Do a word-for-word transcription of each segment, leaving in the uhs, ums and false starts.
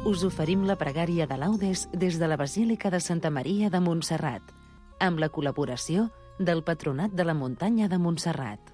us oferim la pregària de laudes des de la Basílica de Santa Maria de Montserrat, amb la col·laboració del Patronat de la Muntanya de Montserrat.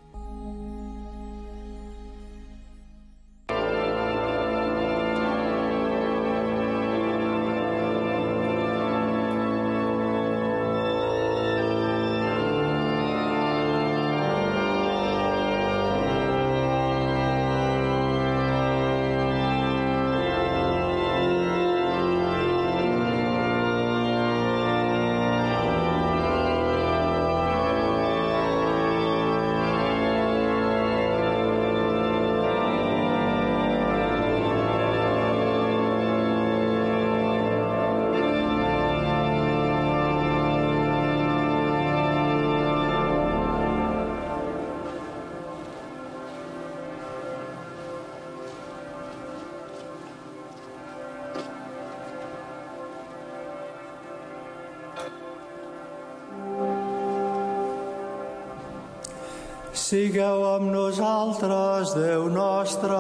Sigueu amb nosaltres, Déu nostre.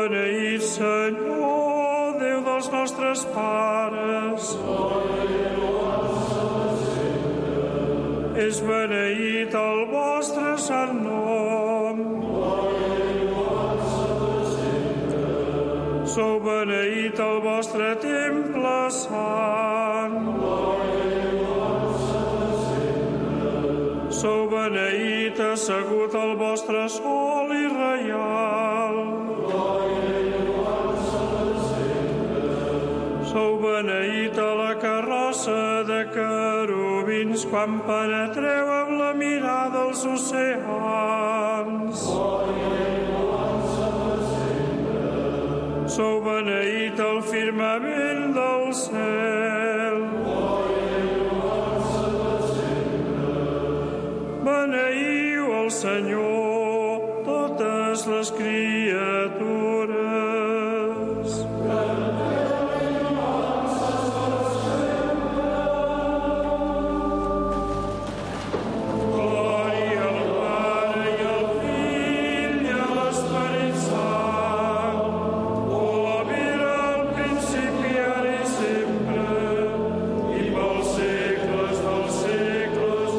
beneït Senyor, Déu dels nostres pares. És beneït el vostre sant nom. Sou beneït el vostre temple sant. Sou beneït assegut al vostre sol i reial. Sou beneït a la carrossa de querubins quan penetreu amb la mirada als oceans. Sou beneït al firmament del cel. Beneiu el Senyor, totes les criatures. Glòria al Pare i al Fill i a l'Esperit Sant, com era al principi, ara i sempre, i pels segles dels segles.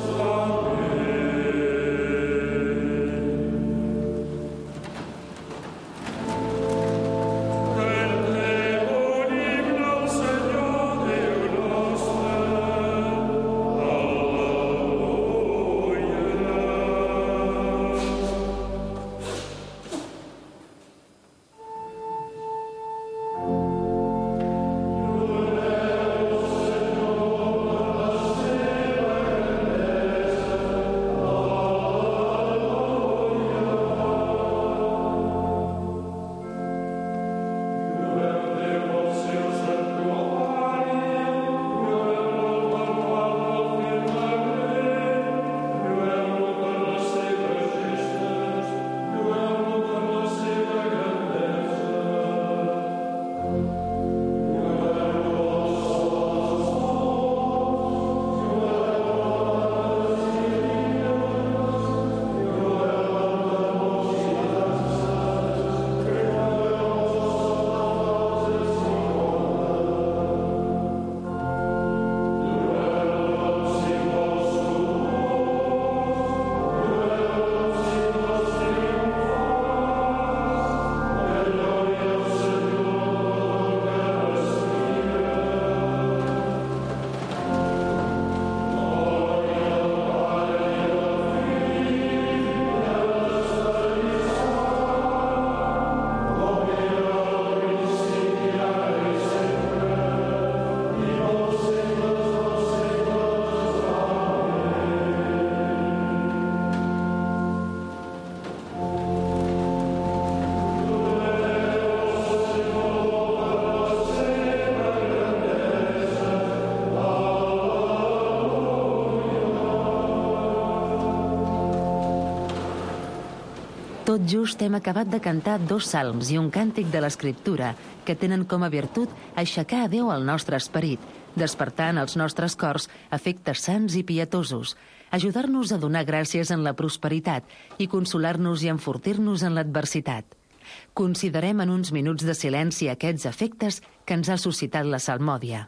Tot just hem acabat de cantar dos salms i un càntic de l'Escriptura que tenen com a virtut aixecar a Déu el nostre esperit, despertar en els nostres cors afectes sants i pietosos, ajudar-nos a donar gràcies en la prosperitat i consolar-nos i enfortir-nos en l'adversitat. Considerem en uns minuts de silenci aquests afectes que ens ha suscitat la salmòdia.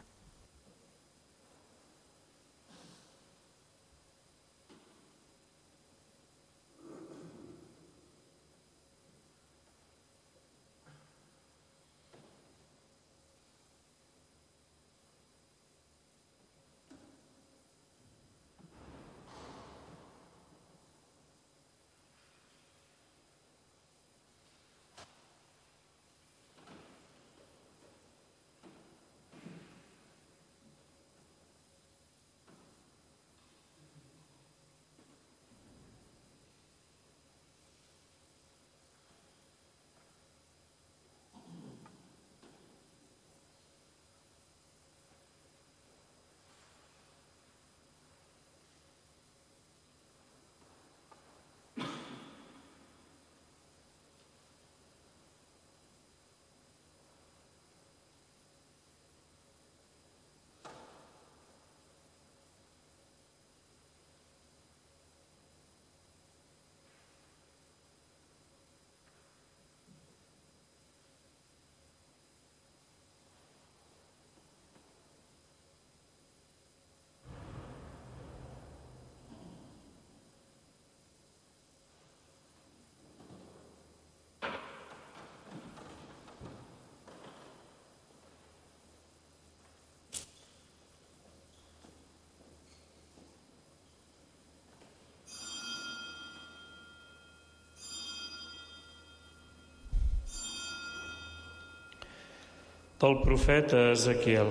Del profeta Ezequiel.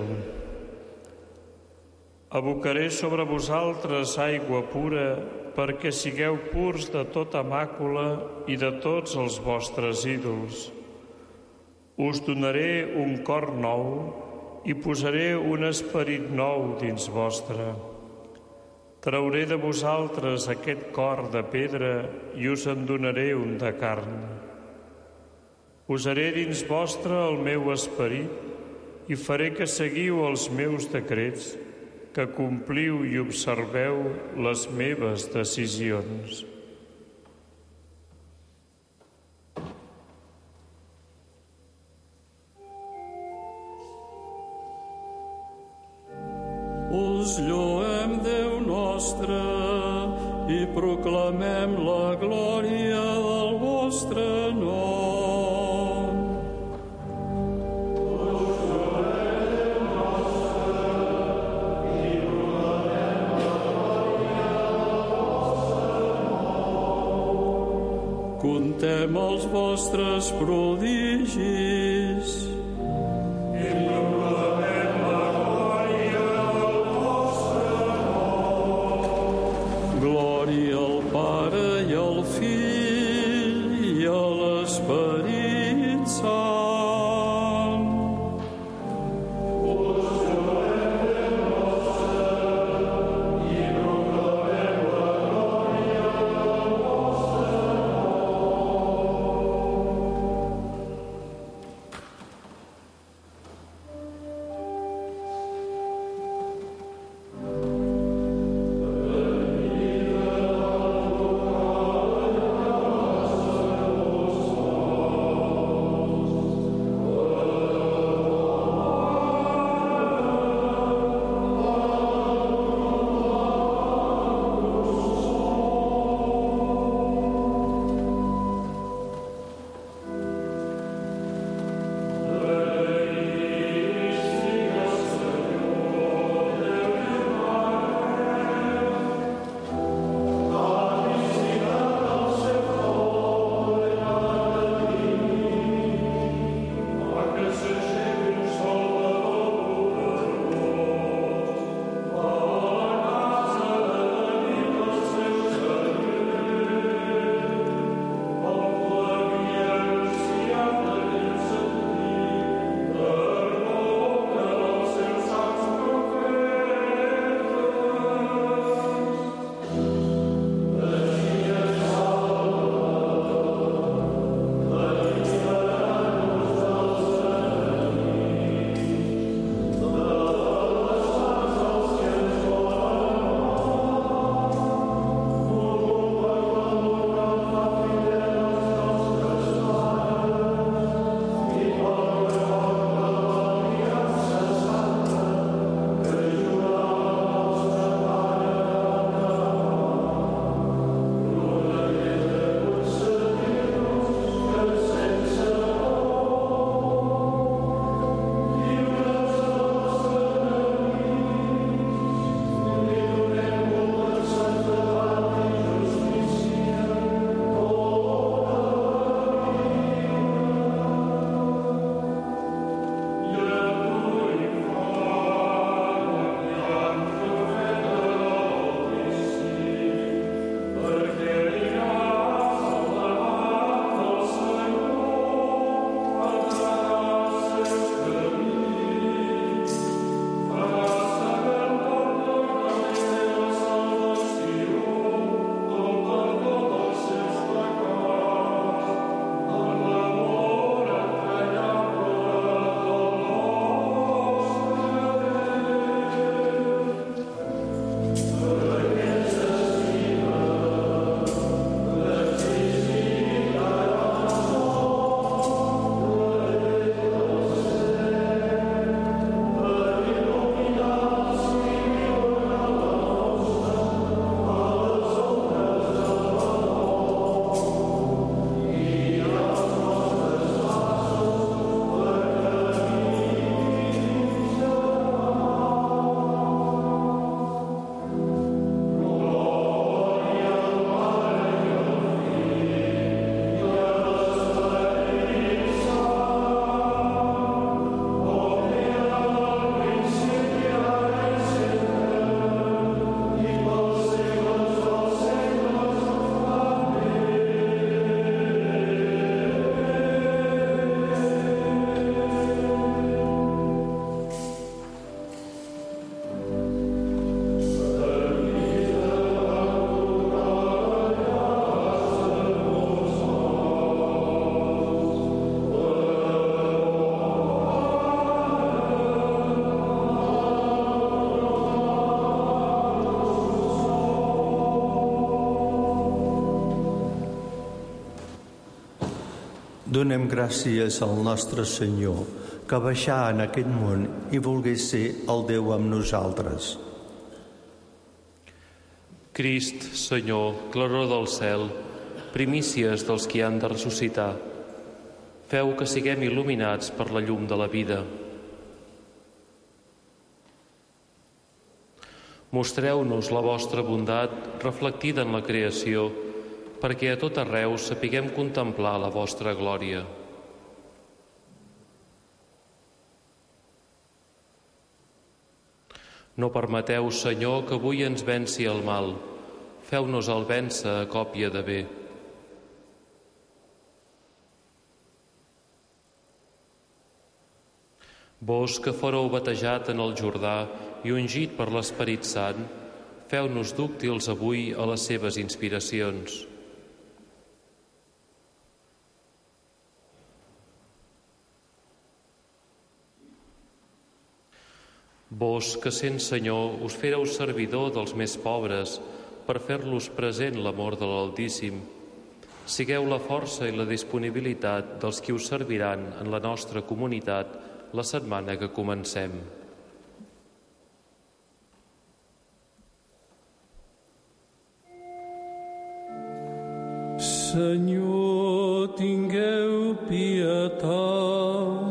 Abocaré sobre vosaltres aigua pura perquè sigueu purs de tota màcula i de tots els vostres ídols. Us donaré un cor nou i posaré un esperit nou dins vostre. Trauré de vosaltres aquest cor de pedra i us en donaré un de carn. Posaré dins vostre el meu esperit i faré que seguiu els meus decrets, que compliu i observeu les meves decisions. Us lloem, Déu nostre, i proclamem la glòria del vostre nom. Contem els vostres prodigis i proclamem la glòria del vostre nom. Glòria al Pare i al Fill i a l'Esperit Sant. Donem gràcies al nostre Senyor, que baixà en aquest món i volgués ser el Déu amb nosaltres. Crist, Senyor, claror del cel, primícies dels qui han de ressuscitar, feu que siguem il·luminats per la llum de la vida. Mostreu-nos la vostra bondat reflectida en la creació, perquè a tot arreu sapiguem contemplar la vostra glòria. No permeteu, Senyor, que avui ens venci el mal. Feu-nos el vèncer a còpia de bé. Vós que fóreu batejat en el Jordà i ungit per l'Esperit Sant, feu-nos dúctils avui a les seves inspiracions. Vos que, sent Senyor, us féreu servidor dels més pobres per fer-los present l'amor de l'Altíssim, sigueu la força i la disponibilitat dels qui us serviran en la nostra comunitat la setmana que comencem. Senyor, tingueu pietat.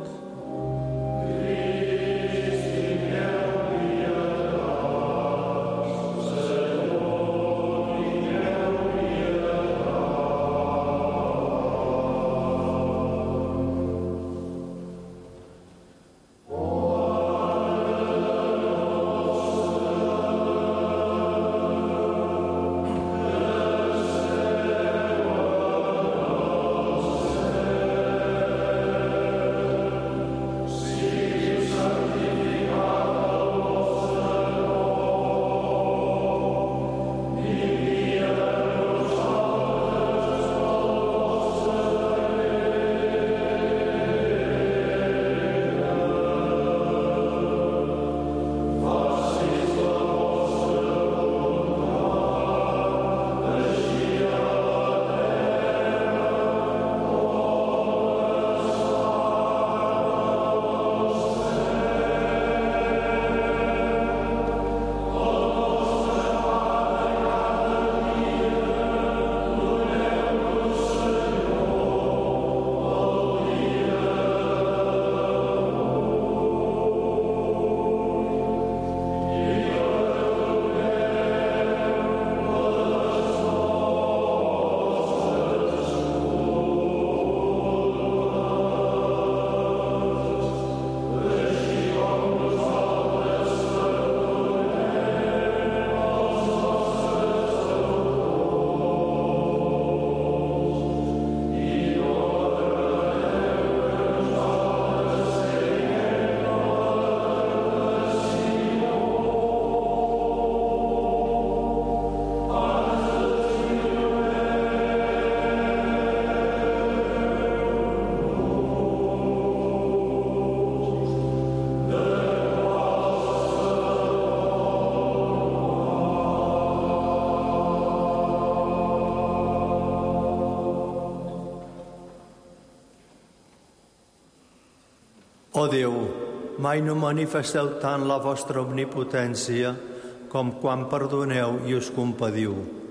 Ó Déu, mai no manifesteu tant la vostra omnipotència com quan perdoneu i us compadiu.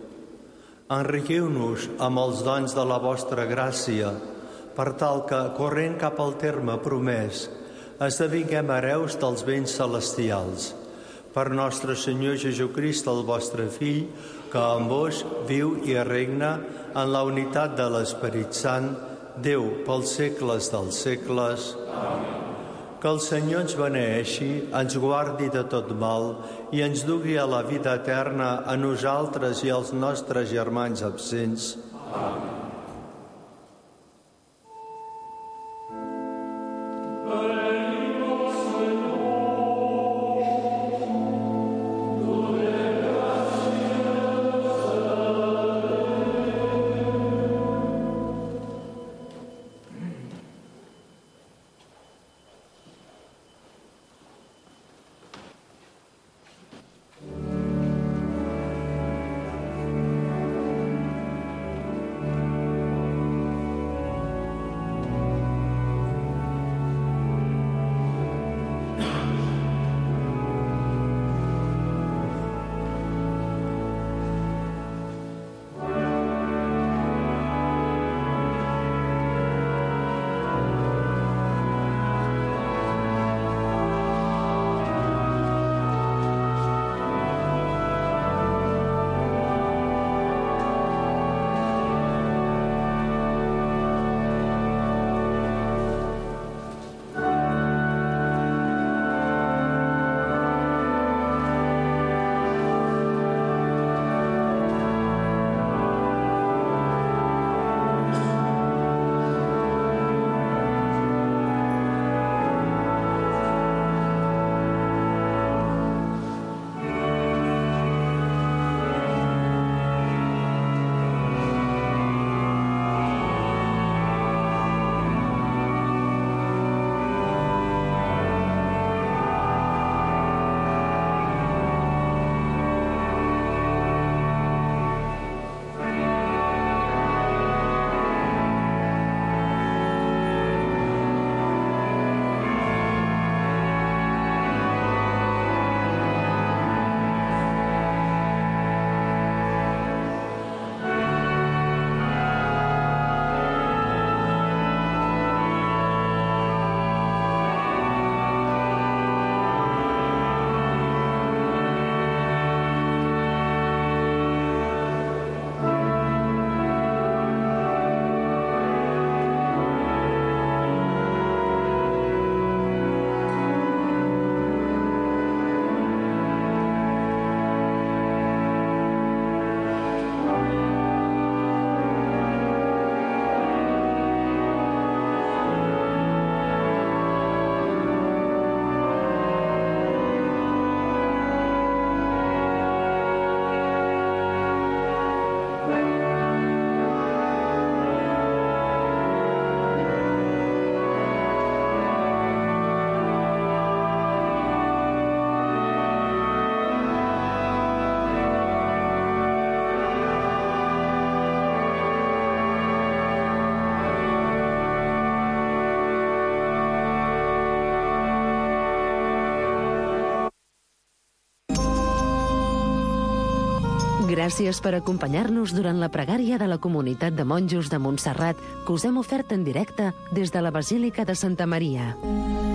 Enriquiu-nos amb els dons de la vostra gràcia, per tal que, corrent cap al terme promès, esdevinguem hereus dels béns celestials. Per nostre Senyor Jesucrist, el vostre Fill, que amb vos viu i regna en la unitat de l'Esperit Sant, Déu pels segles dels segles. Amén. Que el Senyor ens beneeixi, ens guardi de tot mal i ens dugui a la vida eterna a nosaltres i als nostres germans absents. Amén. Gràcies per acompanyar-nos durant la pregària de la Comunitat de Monjos de Montserrat que us hem ofert en directe des de la Basílica de Santa Maria.